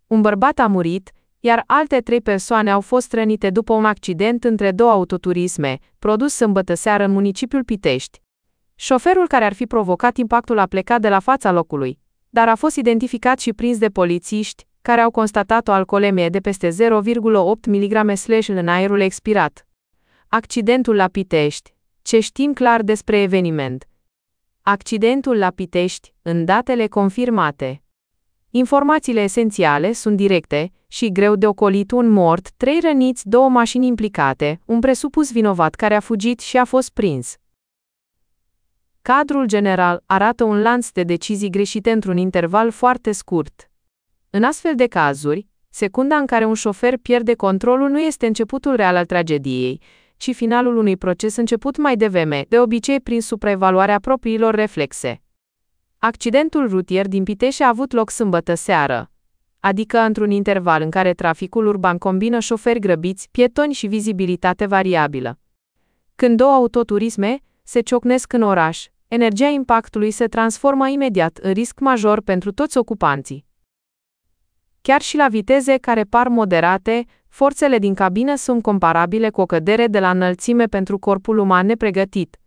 Un bărbat a murit, iar alte 3 persoane au fost rănite după un accident între 2 autoturisme, produs sâmbătă seară în municipiul Pitești. Șoferul care ar fi provocat impactul a plecat de la fața locului, dar a fost identificat și prins de polițiști, care au constatat o alcoolemie de peste 0,8 mg în aerul expirat. Accidentul la Pitești. Ce știm clar despre eveniment? Accidentul la Pitești, în datele confirmate. Informațiile esențiale sunt directe și greu de ocolit: un mort, 3 răniți, 2 mașini implicate, un presupus vinovat care a fugit și a fost prins. Cadrul general arată un lanț de decizii greșite într-un interval foarte scurt. În astfel de cazuri, secunda în care un șofer pierde controlul nu este începutul real al tragediei, ci finalul unui proces început mai devreme, de obicei prin supraevaluarea propriilor reflexe. Accidentul rutier din Pitești a avut loc sâmbătă seară, adică într-un interval în care traficul urban combină șoferi grăbiți, pietoni și vizibilitate variabilă. Când 2 autoturisme se ciocnesc în oraș, energia impactului se transformă imediat în risc major pentru toți ocupanții. Chiar și la viteze care par moderate, forțele din cabină sunt comparabile cu o cădere de la înălțime pentru corpul uman nepregătit.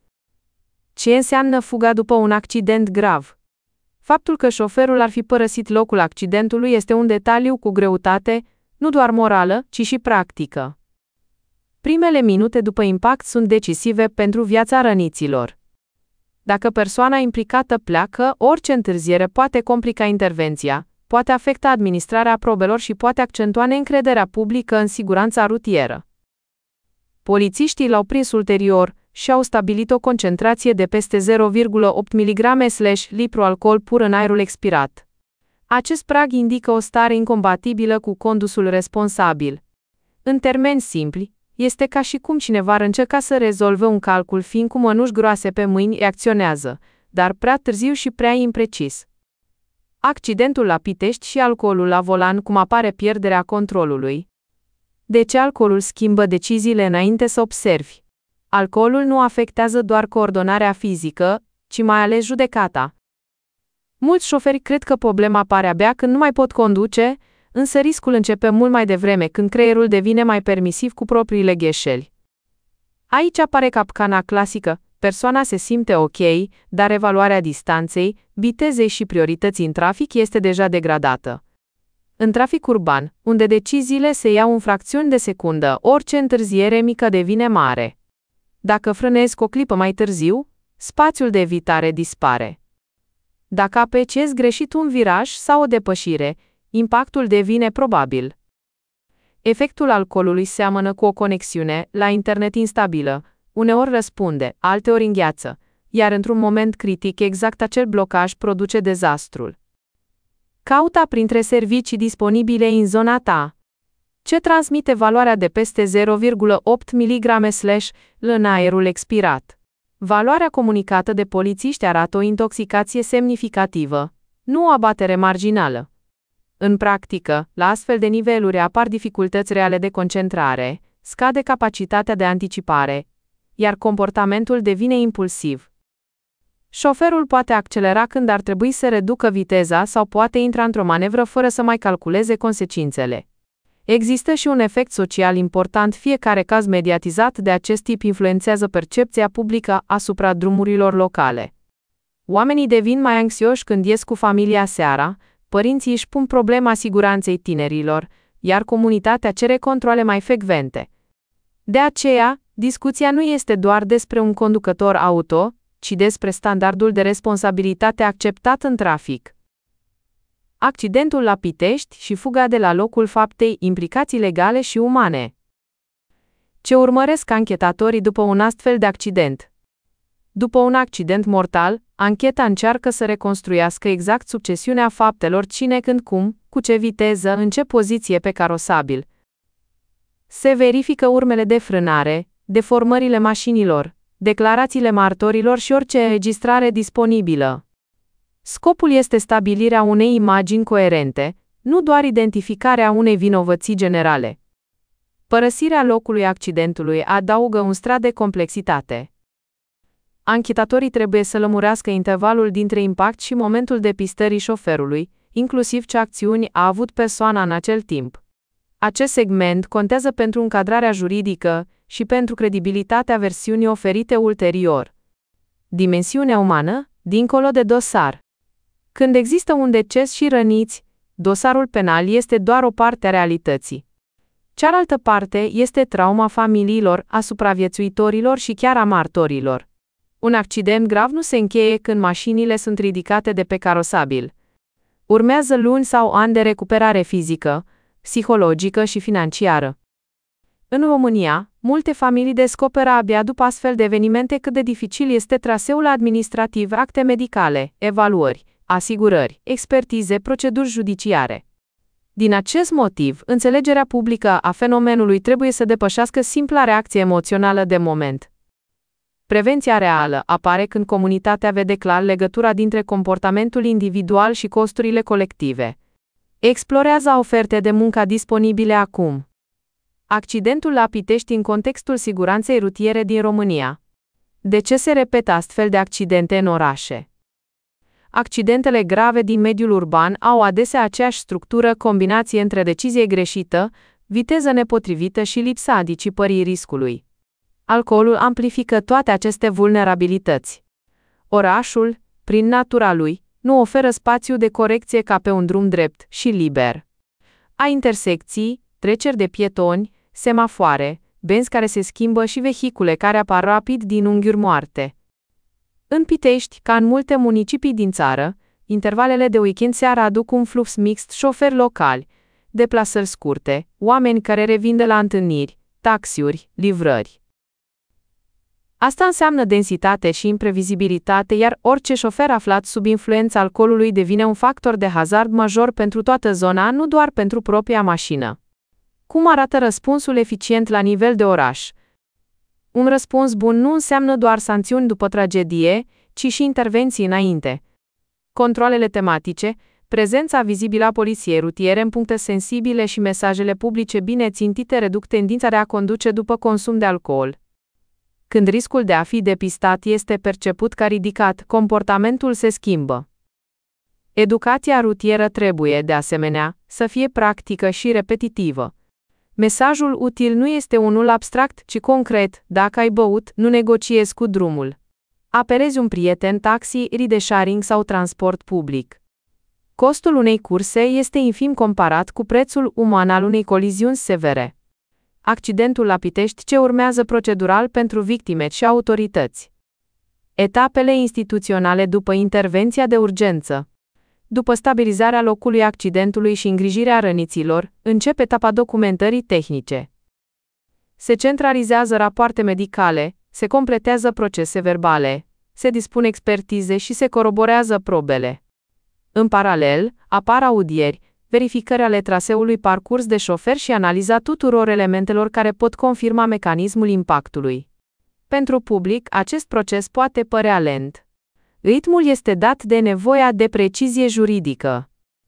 Ce înseamnă fuga după un accident grav? Faptul că șoferul ar fi părăsit locul accidentului este un detaliu cu greutate, nu doar morală, ci și practică. Primele minute după impact sunt decisive pentru viața răniților. Dacă persoana implicată pleacă, orice întârziere poate complica intervenția, poate afecta administrarea probelor și poate accentua neîncrederea publică în siguranța rutieră. Polițiștii l-au prins ulterior și au stabilit o concentrație de peste 0,8 mg/litru alcool pur în aerul expirat. Acest prag indică o stare incompatibilă cu condusul responsabil. În termeni simpli, este ca și cum cineva ar încerca să rezolve un calcul fiind cu mănuși groase pe mâini reacționează, dar prea târziu și prea imprecis. Accidentul la Pitești și alcoolul la volan, cum apare pierderea controlului. De ce alcoolul schimbă deciziile înainte să observi? Alcoolul nu afectează doar coordonarea fizică, ci mai ales judecata. Mulți șoferi cred că problema apare abia când nu mai pot conduce, însă riscul începe mult mai devreme, când creierul devine mai permisiv cu propriile greșeli. Aici apare capcana clasică: persoana se simte ok, dar evaluarea distanței, vitezei și priorității în trafic este deja degradată. În trafic urban, unde deciziile se iau în fracțiuni de secundă, orice întârziere mică devine mare. Dacă frânezi cu o clipă mai târziu, spațiul de evitare dispare. Dacă apreciezi greșit un viraj sau o depășire, impactul devine probabil. Efectul alcoolului seamănă cu o conexiune la internet instabilă, uneori răspunde, alteori îngheață, iar într-un moment critic exact acel blocaj produce dezastrul. Caută printre servicii disponibile în zona ta. Ce transmite valoarea de peste 0,8 mg în aerul expirat? Valoarea comunicată de polițiști arată o intoxicație semnificativă, nu o abatere marginală. În practică, la astfel de niveluri apar dificultăți reale de concentrare, scade capacitatea de anticipare, iar comportamentul devine impulsiv. Șoferul poate accelera când ar trebui să reducă viteza sau poate intra într-o manevră fără să mai calculeze consecințele. Există și un efect social important: fiecare caz mediatizat de acest tip influențează percepția publică asupra drumurilor locale. Oamenii devin mai anxioși când ies cu familia seara, părinții își pun problema siguranței tinerilor, iar comunitatea cere controale mai frecvente. De aceea, discuția nu este doar despre un conducător auto, ci despre standardul de responsabilitate acceptat în trafic. Accidentul la Pitești și fuga de la locul faptei, implicații legale și umane. Ce urmăresc anchetatorii după un astfel de accident? După un accident mortal, ancheta încearcă să reconstruiască exact succesiunea faptelor: cine, când, cum, cu ce viteză, în ce poziție pe carosabil. Se verifică urmele de frânare, deformările mașinilor, declarațiile martorilor și orice înregistrare disponibilă. Scopul este stabilirea unei imagini coerente, nu doar identificarea unei vinovății generale. Părăsirea locului accidentului adaugă un strat de complexitate. Anchetatorii trebuie să lămurească intervalul dintre impact și momentul depistării șoferului, inclusiv ce acțiuni a avut persoana în acel timp. Acest segment contează pentru încadrarea juridică și pentru credibilitatea versiunii oferite ulterior. Dimensiunea umană, dincolo de dosar. Când există un deces și răniți, dosarul penal este doar o parte a realității. Cealaltă parte este trauma familiilor, a supraviețuitorilor și chiar a martorilor. Un accident grav nu se încheie când mașinile sunt ridicate de pe carosabil. Urmează luni sau ani de recuperare fizică, psihologică și financiară. În România, multe familii descoperă abia după astfel de evenimente cât de dificil este traseul administrativ, acte medicale, evaluări, asigurări, expertize, proceduri judiciare. Din acest motiv, înțelegerea publică a fenomenului trebuie să depășească simpla reacție emoțională de moment. Prevenția reală apare când comunitatea vede clar legătura dintre comportamentul individual și costurile colective. Explorează oferte de muncă disponibile acum. Accidentul la Pitești în contextul siguranței rutiere din România. De ce se repetă astfel de accidente în orașe? Accidentele grave din mediul urban au adesea aceeași structură, combinație între decizie greșită, viteză nepotrivită și lipsa anticipării riscului. Alcoolul amplifică toate aceste vulnerabilități. Orașul, prin natura lui, nu oferă spațiu de corecție ca pe un drum drept și liber. Ai intersecții, treceri de pietoni, semafoare, benzi care se schimbă și vehicule care apar rapid din unghiuri moarte. În Pitești, ca în multe municipii din țară, intervalele de weekend seara aduc un flux mixt, șoferi locali, deplasări scurte, oameni care revin de la întâlniri, taxiuri, livrări. Asta înseamnă densitate și imprevizibilitate, iar orice șofer aflat sub influența alcoolului devine un factor de hazard major pentru toată zona, nu doar pentru propria mașină. Cum arată răspunsul eficient la nivel de oraș? Un răspuns bun nu înseamnă doar sancțiuni după tragedie, ci și intervenții înainte. Controalele tematice, prezența vizibilă a poliției rutiere în puncte sensibile și mesajele publice bine țintite reduc tendința de a conduce după consum de alcool. Când riscul de a fi depistat este perceput ca ridicat, comportamentul se schimbă. Educația rutieră trebuie, de asemenea, să fie practică și repetitivă. Mesajul util nu este unul abstract, ci concret: dacă ai băut, nu negociezi cu drumul. Apelezi un prieten, taxi, ride sharing sau transport public. Costul unei curse este infim comparat cu prețul uman al unei coliziuni severe. Accidentul la Pitești, ce urmează procedural pentru victime și autorități. Etapele instituționale după intervenția de urgență. După stabilizarea locului accidentului și îngrijirea răniților, începe etapa documentării tehnice. Se centralizează rapoarte medicale, se completează procese verbale, se dispun expertize și se coroborează probele. În paralel, apar audieri, verificări ale traseului parcurs de șofer și analiza tuturor elementelor care pot confirma mecanismul impactului. Pentru public, acest proces poate părea lent. Ritmul este dat de nevoia de precizie juridică.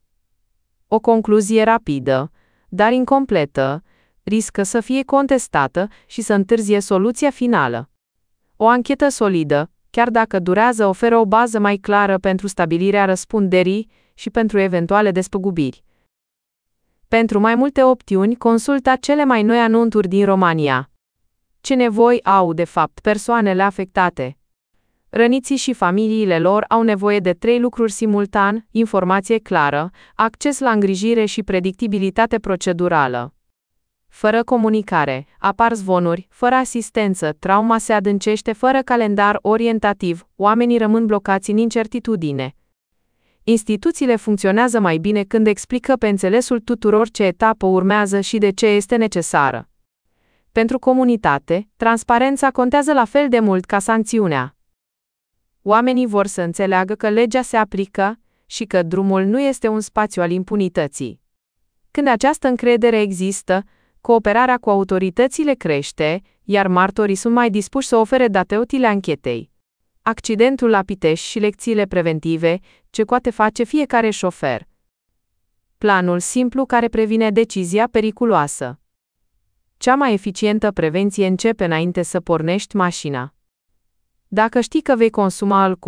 O concluzie rapidă, dar incompletă, riscă să fie contestată și să întârzie soluția finală. O anchetă solidă, chiar dacă durează, oferă o bază mai clară pentru stabilirea răspunderii și pentru eventuale despăgubiri. Pentru mai multe opțiuni, consulta cele mai noi anunțuri din România. Ce nevoi au, de fapt, persoanele afectate? Răniții și familiile lor au nevoie de 3 lucruri simultan: informație clară, acces la îngrijire și predictibilitate procedurală. Fără comunicare, apar zvonuri, fără asistență, trauma se adâncește, fără calendar orientativ, oamenii rămân blocați în incertitudine. Instituțiile funcționează mai bine când explică pe înțelesul tuturor ce etapă urmează și de ce este necesară. Pentru comunitate, transparența contează la fel de mult ca sancțiunea. Oamenii vor să înțeleagă că legea se aplică și că drumul nu este un spațiu al impunității. Când această încredere există, cooperarea cu autoritățile crește, iar martorii sunt mai dispuși să ofere date utile anchetei. Accidentul la Pitești și lecțiile preventive, ce poate face fiecare șofer. Planul simplu care previne decizia periculoasă. Cea mai eficientă prevenție începe înainte să pornești mașina. Dacă știi că vei consuma alcool,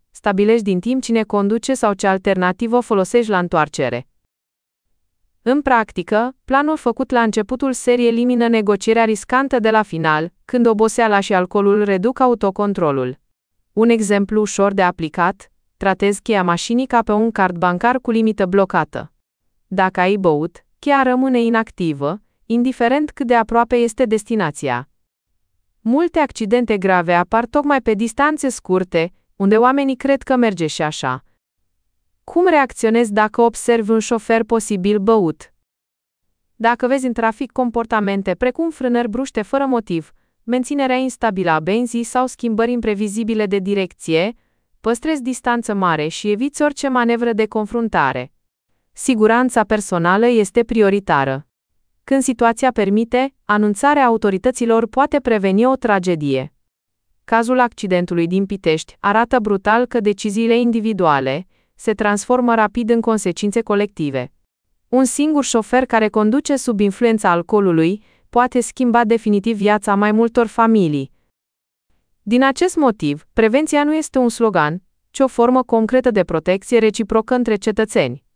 Stabilești din timp cine conduce sau ce alternativă folosești la întoarcere. În practică, planul făcut la începutul serii elimină negocierea riscantă de la final, când oboseala și alcoolul reduc autocontrolul. Un exemplu ușor de aplicat: tratezi cheia mașinii ca pe un card bancar cu limită blocată. Dacă ai băut, cheia rămâne inactivă, indiferent cât de aproape este destinația. Multe accidente grave apar tocmai pe distanțe scurte, unde oamenii cred că merge și așa. Cum reacționezi dacă observi un șofer posibil băut? Dacă vezi în trafic comportamente precum frânări bruște fără motiv, menținerea instabilă a benzii sau schimbări imprevizibile de direcție, păstrezi distanță mare și eviți orice manevră de confruntare. Siguranța personală este prioritară. Când situația permite, anunțarea autorităților poate preveni o tragedie. Cazul accidentului din Pitești arată brutal că deciziile individuale se transformă rapid în consecințe colective. Un singur șofer care conduce sub influența alcoolului poate schimba definitiv viața mai multor familii. Din acest motiv, prevenția nu este un slogan, ci o formă concretă de protecție reciprocă între cetățeni.